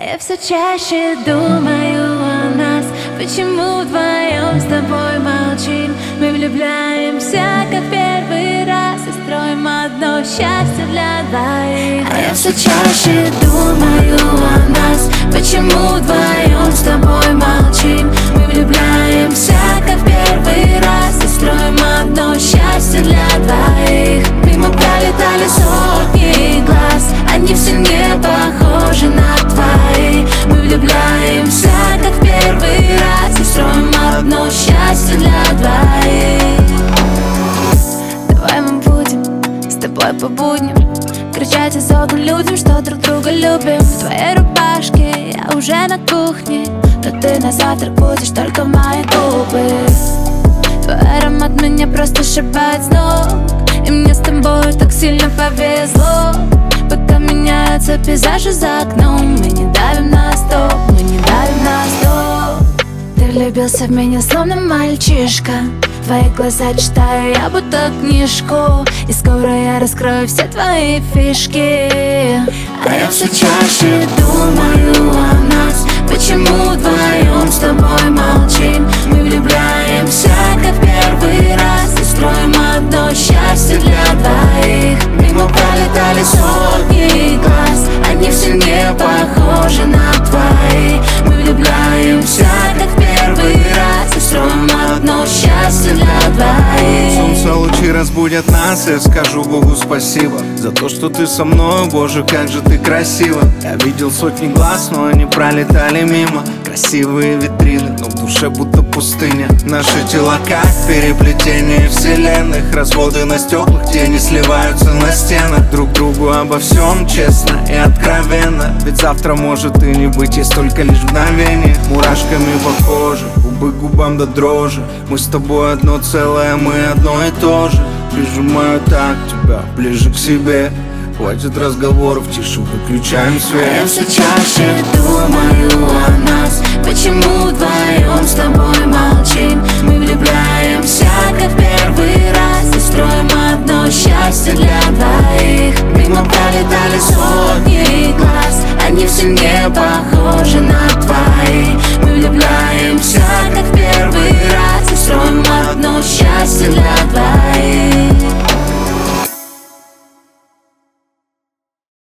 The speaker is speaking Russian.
Я все чаще думаю о нас. Почему вдвоем с тобой молчим? Мы влюбляемся, как первый раз, и строим одно счастье для двоих. А я все чаще думаю о нас. Почему вдвоем с тобой молчим? Мы влюбляемся, как первый раз, и строим одно счастье для двоих. Мимо пролетали сотни глаз, они все не похожи на твои. Мы влюбляемся, как в первый раз, и строим одно счастье для двоих. Давай мы будем с тобой по будням кричать из окон людям, что друг друга любим. В твоей рубашке я уже на кухне, но ты на завтрак будешь только мои губы. Твой аромат меня просто сшибает с ног, и мне с тобой так сильно повезло. Пока меняются пейзажи за окном, мы не давим на стоп, мы не давим на стоп. Ты влюбился в меня словно мальчишка, твои глаза читаю я будто книжку, и скоро я раскрою все твои фишки. А я все чаще думаю о нас. Почему вдвоем с тобой молчим? Мы влюбляемся, как первый раз, и строим одно счастье для двоих. Мимо пролетали сотни глаз, они все не похожи на твои. Мы влюбляемся, как первый раз, и строим одно счастье для двоих. Солнце лучи разбудят нас, я скажу Богу спасибо за то, что ты со мной, Боже, как же ты красива. Я видел сотни глаз, но они пролетали мимо. Красивые витрины, но в душе будто пустыня. Наши тела как переплетение вселенных, разводы на стеклах, тени сливаются на стенах. Друг другу обо всем честно и откровенно, ведь завтра может и не быть, есть только лишь мгновение. Мурашками по коже, губы к губам до дрожи. Мы с тобой одно целое, мы одно и то же. Прижимаю так тебя ближе к себе. Хватит разговоров, тише выключаем свет. Я все чаще думаю о нас. Почему вдвоем с тобой молчим? Мы влюбляемся, как первый раз, и строим одно счастье для двоих. Мимо пролетали сотни глаз, они все не похожи